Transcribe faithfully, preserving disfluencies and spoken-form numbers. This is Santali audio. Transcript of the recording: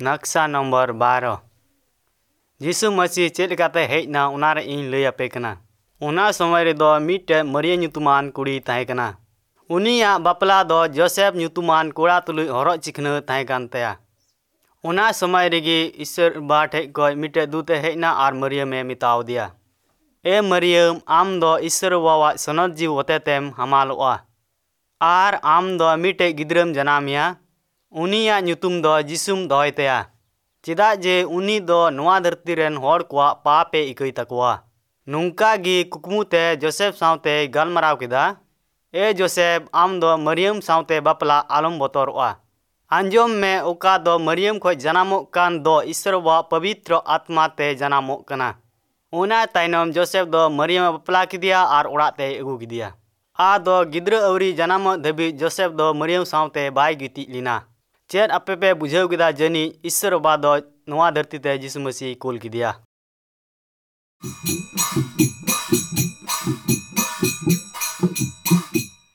Naksa nomor baro. Jisu masih ced kata hej na unare in lay ape kana. Una somai re do mite Maria nyutuman kuri tahe kana. Unia bapla do Joseph nyutuman kura tului horok cikna tahe kan taya. Una somai regi Isar ba hej koi mite dute hej na ar Maria me mitau dia. E Maria am do Isar wawa sonot ji wote tem hamaloa. Ar am do mite gidram janamia. Unia nyutum do Jisum doy taya. Cida je uni do noa dharti ren hor kwa pape ikoi takwa. Nungka gi kukmu te Joseph saute galmaraw kida. E Joseph am do Mariam saute bapla alom botorwa. Anjom me oka do Mariam khoj janamo kan do Isarwa pavitro atma te janamo kana. Una tainom Joseph do Mariam bapla kidia ar orak te egu kidia. A do gidra auri janamo dhabi Joseph do Mariam saute bai giti lina. Ced apepe bujau kita jani Isar bado noa dharti te Jisu Masih kul kidia.